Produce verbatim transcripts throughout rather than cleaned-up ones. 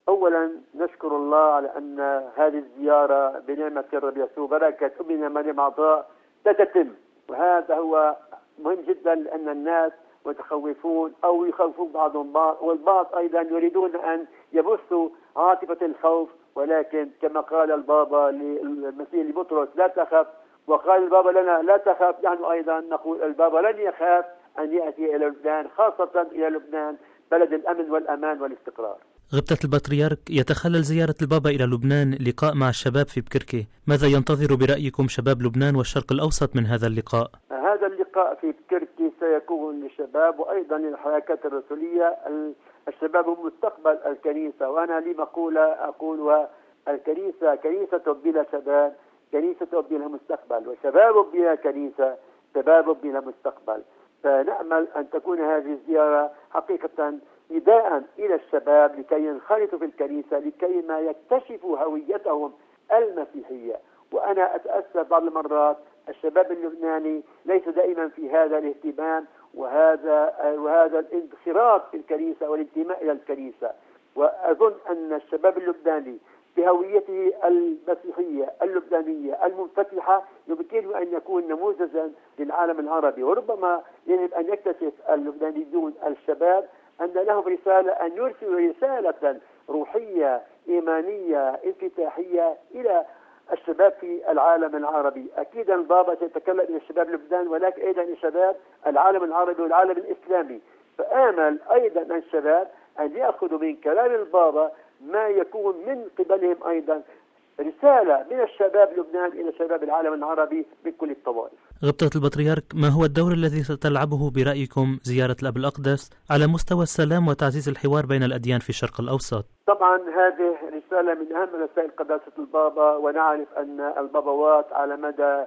أولا نشكر الله على أن هذه الزيارة بنعمة الرب يسوع بركة أمنا مريم عطاء تتم، وهذا هو مهم جدا لأن الناس متخوفون أو يخوفون بعضهم بعض، والبعض أيضا يريدون أن يبثوا عاطفة الخوف، ولكن كما قال البابا للمسيح لبطرس لا تخف، وقال البابا لنا لا تخف، نحن أيضا نقول البابا لن يخاف أن يأتي إلى لبنان، خاصة إلى لبنان بلد الأمن والأمان والاستقرار. غبطة البطريرك، يتخلل زيارة البابا إلى لبنان لقاء مع الشباب في بكركي، ماذا ينتظر برأيكم شباب لبنان والشرق الأوسط من هذا اللقاء؟ هذا اللقاء في بكركي سيكون للشباب وأيضا للحركات الرسولية. الشباب هم مستقبل الكنيسة، وأنا لي مقولة أقولها: الكنيسة كنيسة بلا شباب كنيسة بلا مستقبل، وشباب بلا كنيسة شباب بلا مستقبل. فنأمل أن تكون هذه الزيارة حقيقة نداء إلى الشباب لكي ينخرطوا في الكنيسة، لكي ما يكتشفوا هويتهم المسيحية. وأنا أتأسف بعض المرات الشباب اللبناني ليس دائما في هذا الاهتمام وهذا وهذا الانخراط في الكنيسة والانتماء إلى الكنيسة. وأظن أن الشباب اللبناني بهويته المسيحية اللبنانية المنفتحة يمكنه أن يكون نموذجا للعالم العربي، وربما يجب أن يكتشف اللبنانيون الشباب أن لهم رسالة، أن يرسلوا رسالة روحية إيمانية انفتاحية إلى الشباب في العالم العربي. أكيد البابا سيتكلم إلى الشباب لبنان، ولكن أيضا لشباب العالم العربي والعالم الإسلامي. فآمل أيضا أن الشباب أن يأخذوا من كلام البابا ما يكون من قبلهم أيضا رسالة من الشباب لبنان إلى شباب العالم العربي من كل الطوائف. غبطة البطريرك، ما هو الدور الذي ستلعبه برأيكم زيارة الأب الأقدس على مستوى السلام وتعزيز الحوار بين الأديان في الشرق الأوسط؟ طبعا هذه رسالة من أهم رسائل قداسة البابا، ونعرف أن البابوات على مدى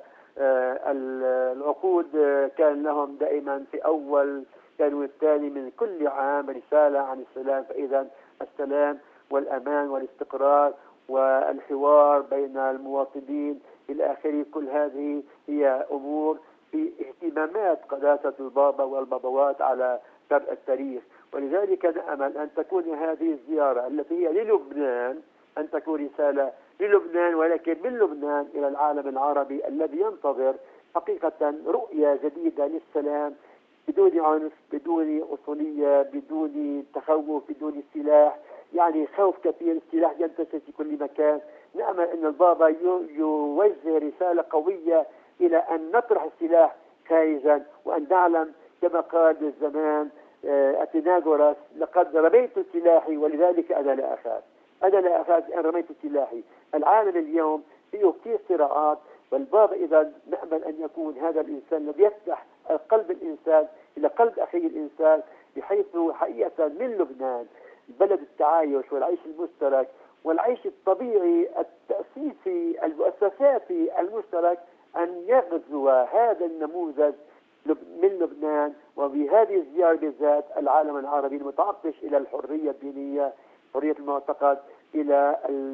العقود كان لهم دائما في أول كانوا التالي من كل عام رسالة عن السلام. فإذا السلام والأمان والاستقرار والحوار بين المواطنين إلى آخره، كل هذه هي أمور في اهتمامات قداسة البابا والبابوات على مر التاريخ. ولذلك نأمل أن تكون هذه الزيارة التي هي للبنان أن تكون رسالة للبنان، ولكن من لبنان إلى العالم العربي الذي ينتظر حقيقة رؤية جديدة للسلام بدون عنف، بدون عنصرية، بدون تخوف، بدون سلاح. يعني خوف كثير، السلاح ينتشر في كل مكان. نأمل أن البابا يوجه رسالة قوية إلى أن نطرح السلاح خارجا، وأن نعلم كما قال بالزمان أتيناغوراس: لقد رميت سلاحي ولذلك أنا لا أخاف. أنا لا أخاف أن رميت سلاحي. العالم اليوم فيه كثير صراعات، والبابا إذا نأمل أن يكون هذا الإنسان الذي يفتح قلب الإنسان إلى قلب أخيه الإنسان، بحيث حقيقة من لبنان بلد التعايش والعيش المشترك والعيش الطبيعي التأسيسي المؤسساتي المشترك، أن يغزو هذا النموذج من لبنان، وبهذه الزيارة بالذات العالم العربي المتعطش إلى الحرية الدينية، حرية المعتقد، إلى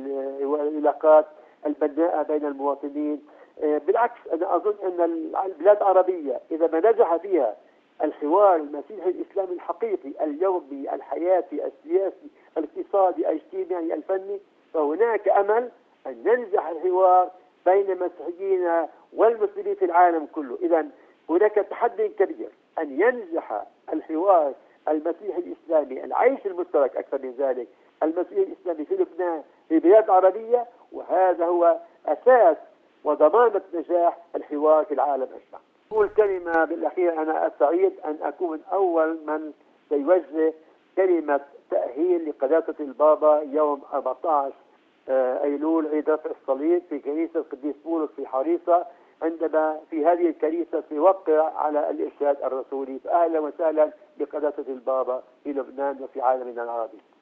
العلاقات البناءة بين المواطنين. بالعكس، أنا أظن أن البلاد العربية إذا ما نجح فيها الحوار المسيحي الإسلامي الحقيقي اليومي الحياتي السياسي الاقتصادي الاجتماعي الفني، فهناك أمل أن ينجح الحوار بين المسيحيين والمسلمين في العالم كله. إذا هناك تحدي كبير أن ينجح الحوار المسيحي الإسلامي، العيش المشترك أكثر من ذلك، المسيحي الإسلامي في لبنان في بلاد عربية، وهذا هو أساس وضمانة نجاح الحوار في العالم أجمع. أقول كلمة بالأخير: أنا سعيد أن أكون أول من سيوجه كلمة تأهيل لقداسة البابا يوم أربعة عشر أيلول عيد رفع الصليب في كنيسة القديس بولس في حريصة، عندما في هذه الكنيسة سيوقع على الإرشاد الرسولي. فأهلا وسهلا بقداسة البابا في لبنان وفي عالمنا العربي.